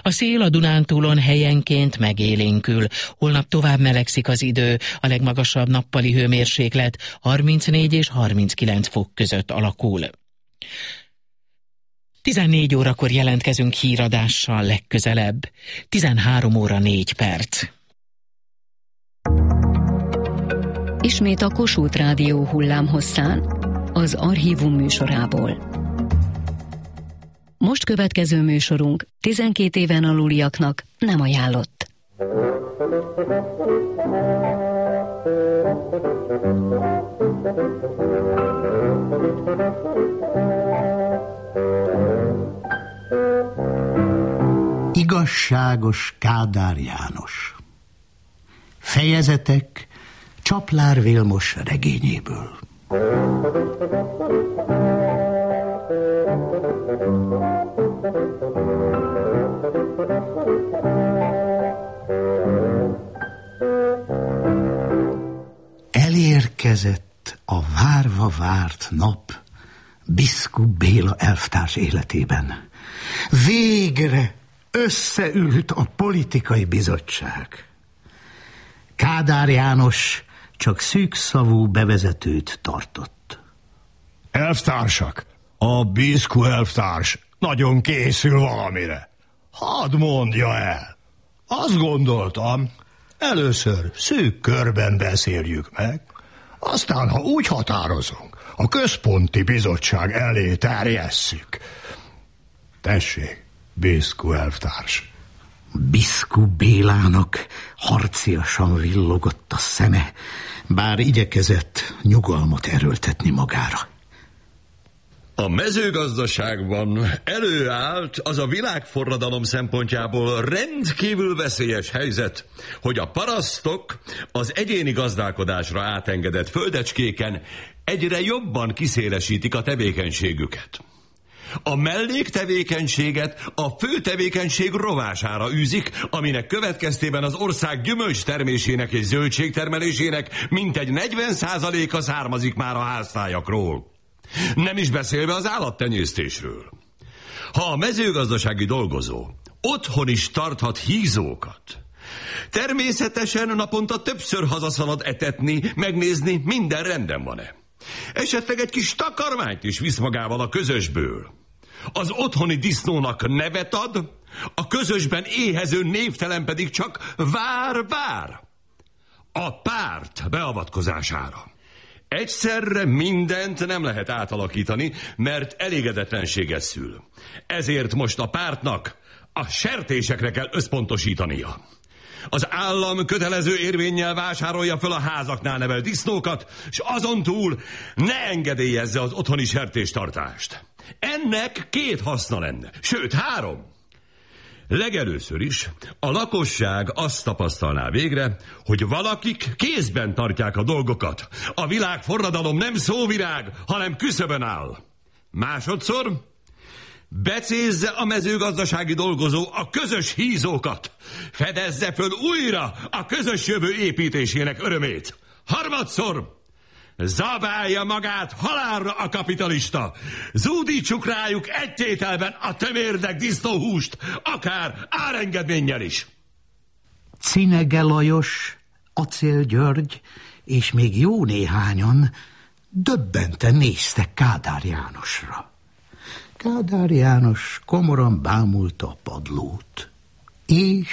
A szél a Dunántúlon helyenként megélénkül. Holnap tovább melegszik az idő, a legmagasabb nappali hőmérséklet 34 és 39 fok között alakul. 14 órakor jelentkezünk híradással legközelebb. 13 óra 4 perc. Ismét a Kossuth Rádió hullámhosszán, az Archívum műsorából. Most következő műsorunk 12 éven aluliaknak nem ajánlott. Igazságos Kádár János. Fejezetek Csaplár Vilmos regényéből. Elérkezett a várva várt nap Biskup Béla elvtárs életében. Végre összeült a politikai bizottság. Kádár János csak szűkszavú bevezetőt tartott. Elvtársak, a Biskup elvtárs nagyon készül valamire. Hadd mondja el. Azt gondoltam, először szűk körben beszéljük meg, aztán, ha úgy határozunk, a központi bizottság elé terjesszük. Tessék, Biskup elvtárs. Biskup Bélának harciasan villogott a szeme, bár igyekezett nyugalmat erőltetni magára. A mezőgazdaságban előállt az a világforradalom szempontjából rendkívül veszélyes helyzet, hogy a parasztok az egyéni gazdálkodásra átengedett földecskéken egyre jobban kiszélesítik a tevékenységüket. A melléktevékenységet a fő tevékenység rovására űzik, aminek következtében az ország gyümölcstermésének és zöldségtermelésének mintegy 40%-a származik már a háztájakról. Nem is beszélve az állattenyésztésről. Ha a mezőgazdasági dolgozó otthon is tarthat hízókat, természetesen naponta többször hazaszalad etetni, megnézni, minden rendben van-e. Esetleg egy kis takarmányt is visz magával a közösből. Az otthoni disznónak nevet ad, a közösben éhező névtelen pedig csak vár a párt beavatkozására. Egyszerre mindent nem lehet átalakítani, mert elégedetlenséget szül. Ezért most a pártnak a sertésekre kell összpontosítania. Az állam kötelező érvénnyel vásárolja föl a házaknál nevelt disznókat, és azon túl ne engedélyezze az otthoni sertéstartást. Ennek 2 haszna lenne, sőt 3. Legelőször is a lakosság azt tapasztalná végre, hogy valakik kézben tartják a dolgokat. A világforradalom nem szóvirág, hanem küszöbön áll. Másodszor becézze a mezőgazdasági dolgozó a közös hízókat. Fedezze föl újra a közös jövő építésének örömét. Harmadszor zabálja magát halálra a kapitalista. Zúdítsuk rájuk egy tételben a tömérdek disznóhúst, akár árengedménnyel is. Cinege Lajos, Acél György és még jó néhányan döbbenten néztek Kádár Jánosra. Kádár János komoran bámulta a padlót, és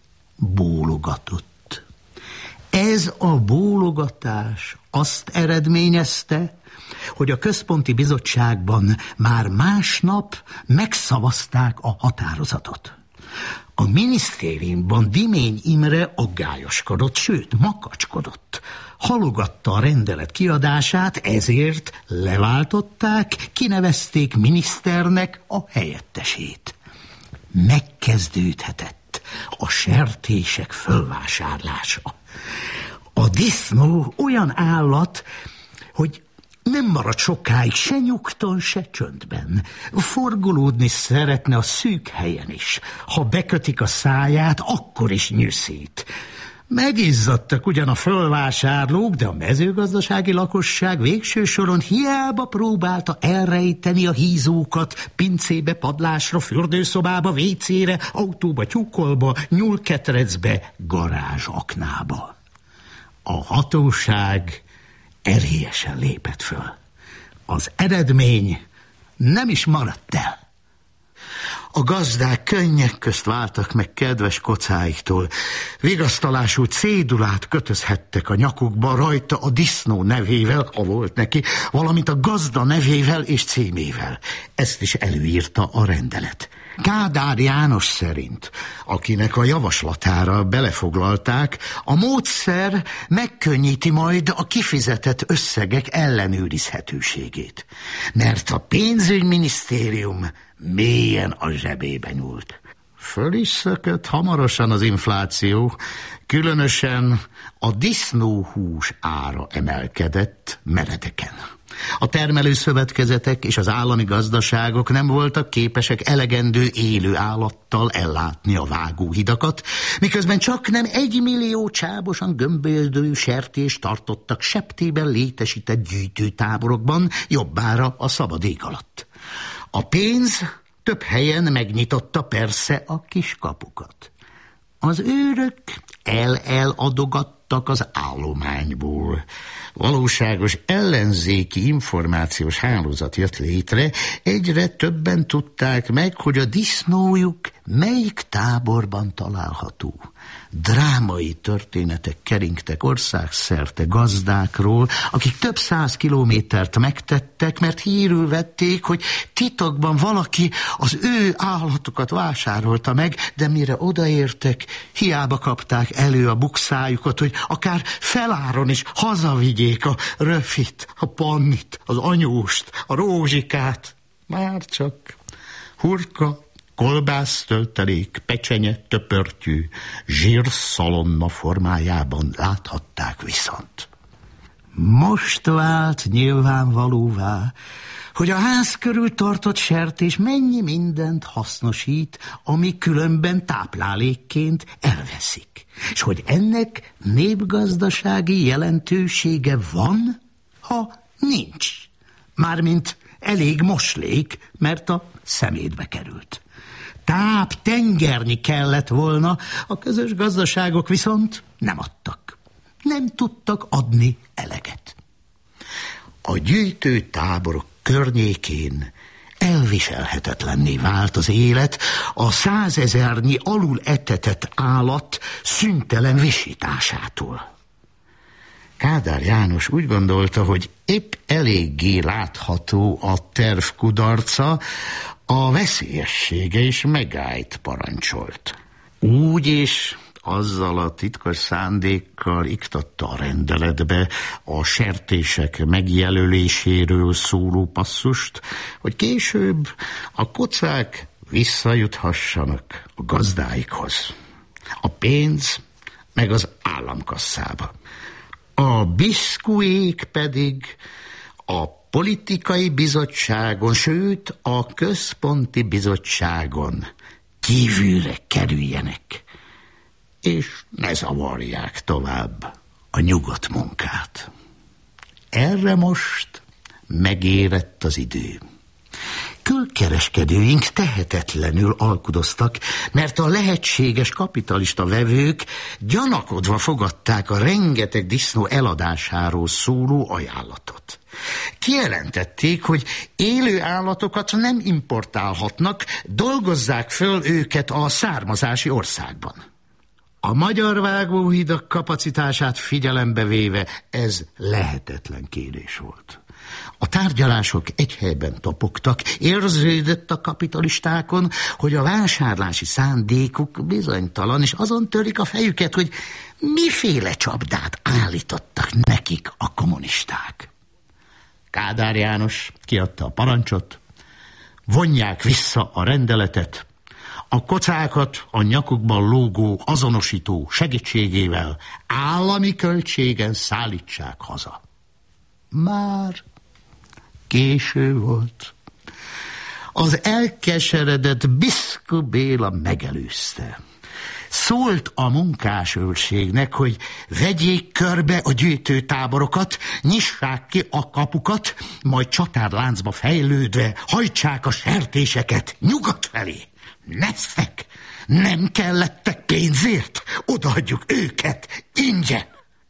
bólogatott. Ez a bólogatás azt eredményezte, hogy a központi bizottságban már másnap megszavazták a határozatot. A minisztériumban Dimény Imre aggályoskodott, sőt makacskodott. Halogatta a rendelet kiadását, ezért leváltották, kinevezték miniszternek a helyettesét. Megkezdődhetett a sertések fölvásárlása. A disznó olyan állat, hogy nem marad sokáig se nyugton, se csöndben. Forgolódni szeretne a szűk helyen is. Ha bekötik a száját, akkor is nyűszít. Megizzadtak ugyan a fölvásárlók, de a mezőgazdasági lakosság végső soron hiába próbálta elrejteni a hízókat pincébe, padlásra, fürdőszobába, vécére, autóba, tyúkolba, nyúlketrecbe, garázsaknába. A hatóság erélyesen lépett föl. Az eredmény nem is maradt el. A gazdák könnyek közt váltak meg kedves kocáiktól. Vigasztalású cédulát kötözhettek a nyakukba, rajta a disznó nevével, ha volt neki, valamint a gazda nevével és címével. Ezt is előírta a rendelet. Kádár János szerint, akinek a javaslatára belefoglalták, a módszer megkönnyíti majd a kifizetett összegek ellenőrizhetőségét, mert a pénzügyminisztérium mélyen a zsebébe nyúlt. Föl is szökött hamarosan az infláció, különösen a disznóhús ára emelkedett meredeken. A termelőszövetkezetek és az állami gazdaságok nem voltak képesek elegendő élő állattal ellátni a vágóhidakat, miközben csaknem 1 millió csábosan gömböldő sertést tartottak septében létesített gyűjtőtáborokban, jobbára a szabad ég alatt. A pénz több helyen megnyitotta persze a kiskapukat. Az őrök eladogattak az állományból. Valóságos ellenzéki információs hálózat jött létre, egyre többen tudták meg, hogy a disznójuk melyik táborban található. Drámai történetek keringtek országszerte gazdákról, akik több 100 kilométert megtettek, mert hírül vették, hogy titokban valaki az ő állatokat vásárolta meg, de mire odaértek, hiába kapták elő a bukszájukat, hogy akár feláron is hazavigyék a röfit, a pannit, az anyóst, a rózsikát. Már csak hurka, kolbásztöltelék, pecsenye, töpörtyű, zsírszalonna formájában láthatták viszont. Most vált nyilvánvalóvá, hogy a ház körül tartott sertés mennyi mindent hasznosít, ami különben táplálékként elveszik, és hogy ennek népgazdasági jelentősége van, ha nincs. Mármint elég moslék, mert a szemétbe került. Tengernyi kellett volna, a közös gazdaságok viszont nem adtak. Nem tudtak adni eleget. A gyűjtőtáborok környékén elviselhetetlenné vált az élet a 100 000-nyi alul etetett állat szüntelen visításától. Kádár János úgy gondolta, hogy épp eléggé látható a terv kudarca, a veszélyessége is megállt parancsolt. Úgy is azzal a titkos szándékkal iktatta a rendeletbe a sertések megjelöléséről szóló passzust, hogy később a kocák visszajuthassanak a gazdáikhoz. A pénz meg az államkasszába. A biszkuék pedig a politikai bizottságon, sőt a központi bizottságon kívülre kerüljenek, és ne zavarják tovább a nyugodt munkát. Erre most megérett az idő. Külkereskedőink tehetetlenül alkudoztak, mert a lehetséges kapitalista vevők gyanakodva fogadták a rengeteg disznó eladásáról szóló ajánlatot. Kijelentették, hogy élő állatokat nem importálhatnak, dolgozzák föl őket a származási országban. A magyar vágóhidak kapacitását figyelembe véve ez lehetetlen kérés volt. A tárgyalások egy helyben topogtak, érződött a kapitalistákon, hogy a vásárlási szándékuk bizonytalan, és azon törik a fejüket, hogy miféle csapdát állítottak nekik a kommunisták. Kádár János kiadta a parancsot, vonják vissza a rendeletet, a kocákat a nyakukban lógó azonosító segítségével állami költségen szállítsák haza. Már késő volt. Az elkeseredett Biszku Béla megelőzte. Szólt a munkásőrségnek, hogy vegyék körbe a gyűjtőtáborokat, nyissák ki a kapukat, majd csatárláncba fejlődve hajtsák a sertéseket nyugat felé. Nesztek, nem kellettek pénzért, odaadjuk őket ingyen.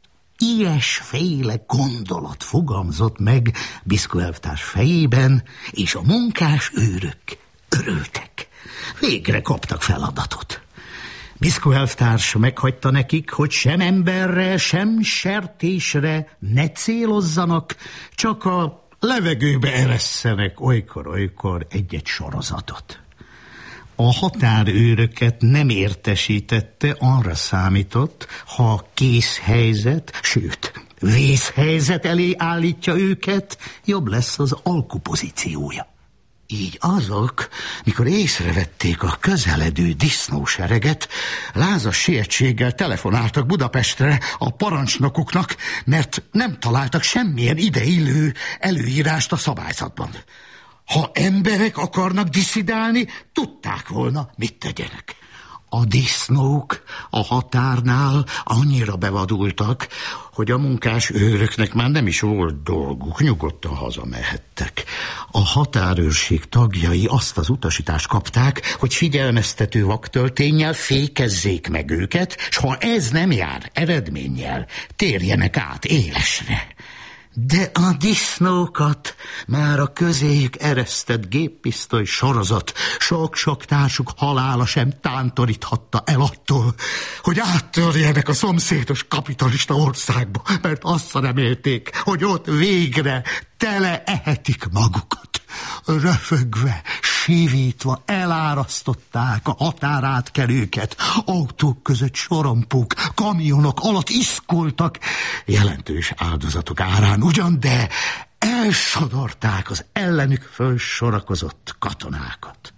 Ilyesféle gondolat fogalmazott meg Biszkó elvtárs fejében, és a munkás őrök örültek. Végre kaptak feladatot. Biszkó elvtárs meghagyta nekik, hogy sem emberre, sem sertésre ne célozzanak, csak a levegőbe eresszenek olykor-olykor egy-egy sorozatot. A határőröket nem értesítette, arra számított, ha készhelyzet, sőt, vészhelyzet elé állítja őket, jobb lesz az alkupozíciója. Így azok, mikor észrevették a közeledő disznósereget, lázas sietséggel telefonáltak Budapestre a parancsnokuknak, mert nem találtak semmilyen ideillő előírást a szabályzatban. Ha emberek akarnak diszidálni, tudták volna, mit tegyenek. A disznók a határnál annyira bevadultak, hogy a munkás őröknek már nem is volt dolguk, nyugodtan hazamehettek. A határőrség tagjai azt az utasítást kapták, hogy figyelmeztető vaktölténnyel fékezzék meg őket, s ha ez nem jár eredménnyel, térjenek át élesre. De a disznókat már a közéjük eresztett géppisztoly sorozat sok-sok társuk halála sem tántoríthatta el attól, hogy áttörjenek a szomszédos kapitalista országba, mert azt remélték, hogy ott végre tele ehetik magukat. Röfögve, sívítva elárasztották a határátkelőket, autók között sorompók, kamionok alatt iszkoltak, jelentős áldozatok árán ugyan, de elsodorták az ellenük fölsorakozott katonákat.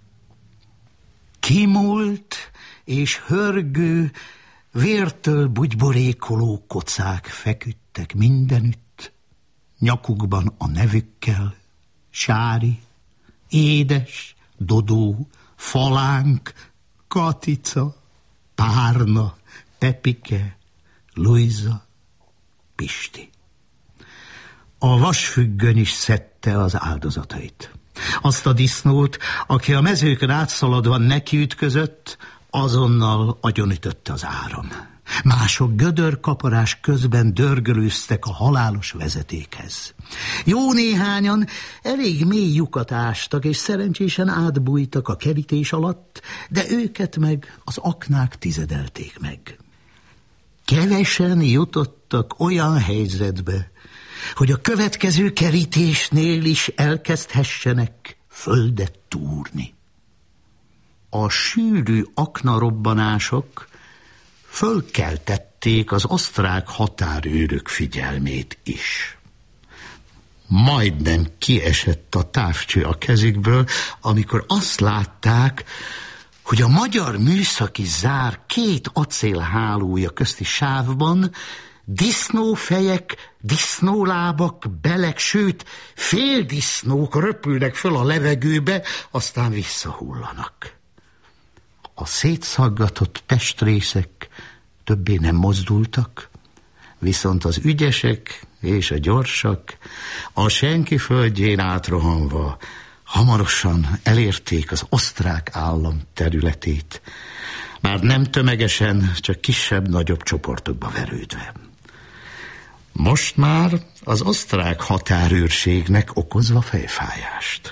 Kimúlt és hörgő, vértől bugyborékoló kocák feküdtek mindenütt, nyakukban a nevükkel: Sári, Édes, Dodó, Falánk, Katica, Párna, Pepike, Luisa, Pisti. A vasfüggöny is szedte az áldozatait. Azt a disznót, aki a mezőkön átszaladva nekiütközött, azonnal agyonütötte az áram. Mások gödörkaparás közben dörgölőztek a halálos vezetékhez. Jó néhányan elég mély lyukat ástak, és szerencsésen átbújtak a kerítés alatt, de őket meg az aknák tizedelték meg. Kevesen jutottak olyan helyzetbe, hogy a következő kerítésnél is elkezdhessenek földet túrni. A sűrű aknarobbanások fölkeltették az osztrák határőrök figyelmét is. Majdnem kiesett a távcső a kezükből, amikor azt látták, hogy a magyar műszaki zár két acélhálója közti sávban disznófejek, disznólábak, belek, sőt, féldisznók röpülnek föl a levegőbe, aztán visszahullanak. A szétszaggatott testrészek többé nem mozdultak, viszont az ügyesek és a gyorsak a senki földjén átrohanva hamarosan elérték az osztrák állam területét, már nem tömegesen, csak kisebb-nagyobb csoportokba verődve. Most már az osztrák határőrségnek okozva fejfájást.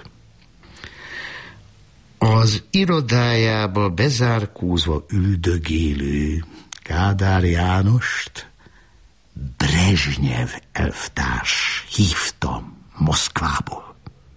Az irodájába bezárkózva üldögélő Kádár Jánost Brezsnyev elvtárs hívta Moszkvából.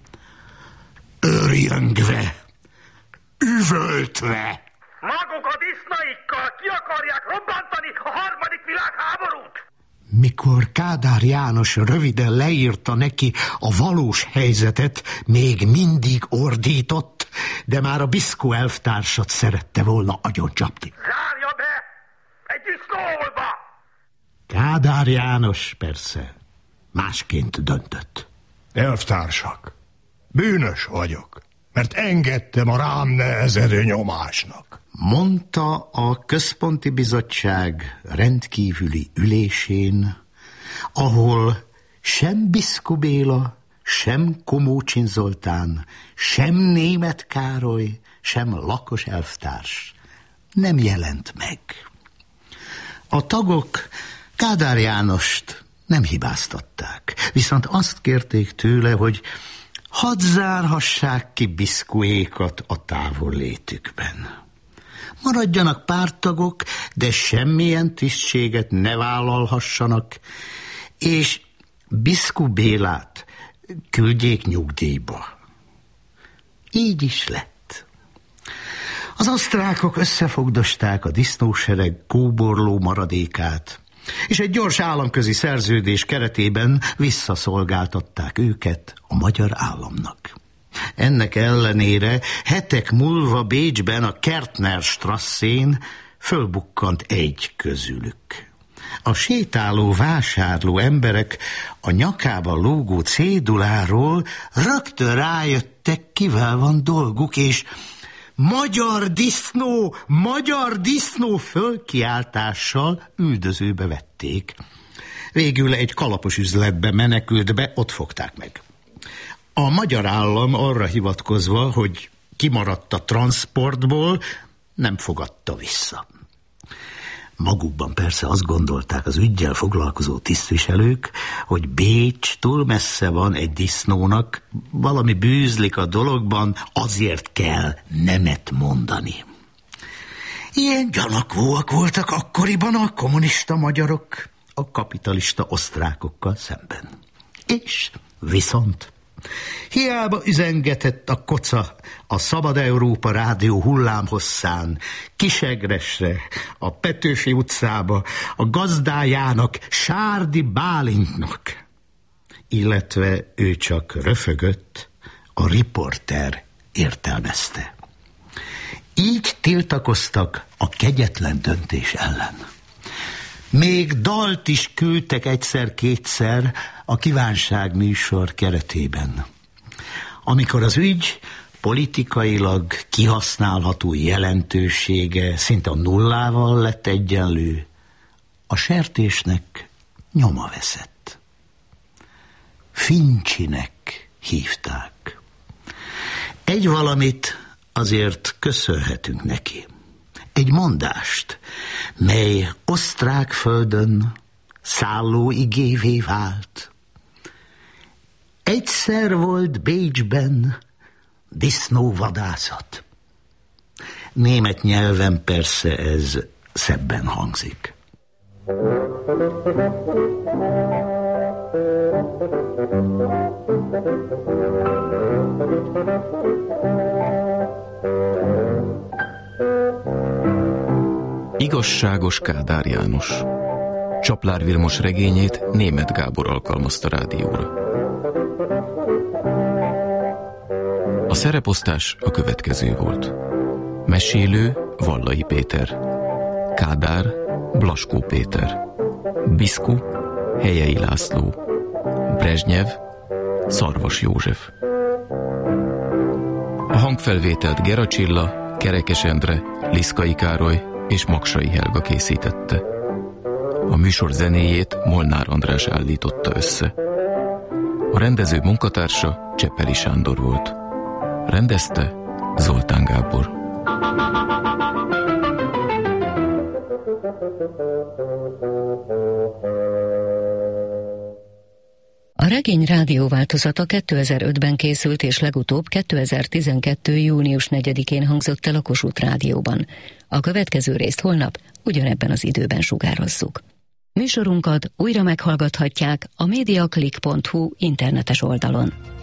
Örjöngve, üvöltve. Maguk a disznaikkal ki akarják robbantani a harmadik világháborút! Mikor Kádár János röviden leírta neki a valós helyzetet, még mindig ordított, de már a Biszkó elvtársat szerette volna agyoncsapni. Zárja be! Egy disznóolba! Kádár János persze másként döntött. Elvtársak, bűnös vagyok. mert engedtem a rám nehezedő nyomásnak. Mondta a Központi Bizottság rendkívüli ülésén, ahol sem Biszku Béla, sem Komócsin Zoltán, sem Németh Károly, sem Lakos elvtárs nem jelent meg. A tagok Kádár Jánost nem hibáztatták, viszont azt kérték tőle, hogy hadd zárhassák ki Biszkuékat a távollétükben. Maradjanak párttagok, de semmilyen tisztséget ne vállalhassanak, és Biszku Bélát küldjék nyugdíjba. Így is lett. Az osztrákok összefogdosták a disznósereg kóborló maradékát, és egy gyors államközi szerződés keretében visszaszolgáltatták őket a magyar államnak. Ennek ellenére hetek múlva Bécsben a Kärtnerstrasszén fölbukkant egy közülük. A sétáló vásárló emberek a nyakába lógó céduláról rögtön rájöttek, kivel van dolguk, és magyar disznó fölkiáltással üldözőbe vették. Végül egy kalapos üzletbe menekült be, ott fogták meg. A magyar állam arra hivatkozva, hogy kimaradt a transportból, nem fogadta vissza. Magukban persze azt gondolták az üggyel foglalkozó tisztviselők, hogy Bécs túl messze van egy disznónak, valami bűzlik a dologban, azért kell nemet mondani. Ilyen gyanakvóak voltak akkoriban a kommunista magyarok a kapitalista osztrákokkal szemben. És viszont hiába üzengetett a koca a Szabad Európa rádió hullámhosszán, Kisegresre, a Petőfi utcába, a gazdájának, Sárdi Bálintnak, illetve ő csak röfögött, a riporter értelmezte. Így tiltakoztak a kegyetlen döntés ellen. Még dalt is küldtek egyszer-kétszer a Kívánság műsor keretében. Amikor az ügy politikailag kihasználható jelentősége szinte a nullával lett egyenlő, a sertésnek nyoma veszett. Fincsinek hívták. Egy valamit azért köszönhetünk neki. Egy mondást, mely osztrák földön szálló igévé vált. Egyszer volt Bécsben disznóvadászat. Német nyelven persze ez szebben hangzik. Igazságos Kádár János. Csaplár Vilmos regényét Németh Gábor alkalmazta rádióra. A szereposztás a következő volt. Mesélő Vallai Péter, Kádár Blaskó Péter, Biszku Helyei László, Brezsnyev Szarvas József. A hangfelvételt Gera Csilla, Kerekes Endre, Liszkai Károly és Maksai Helga készítette. A műsor zenéjét Molnár András állította össze. A rendező munkatársa Cseppeli Sándor volt. Rendezte Zoltán Gábor. A regény rádióváltozata 2005-ben készült, és legutóbb 2012. június 4-én hangzott el a Kossuth Rádióban. A következő részt holnap ugyanebben az időben sugározzuk. Műsorunkat újra meghallgathatják a mediaclick.hu internetes oldalon.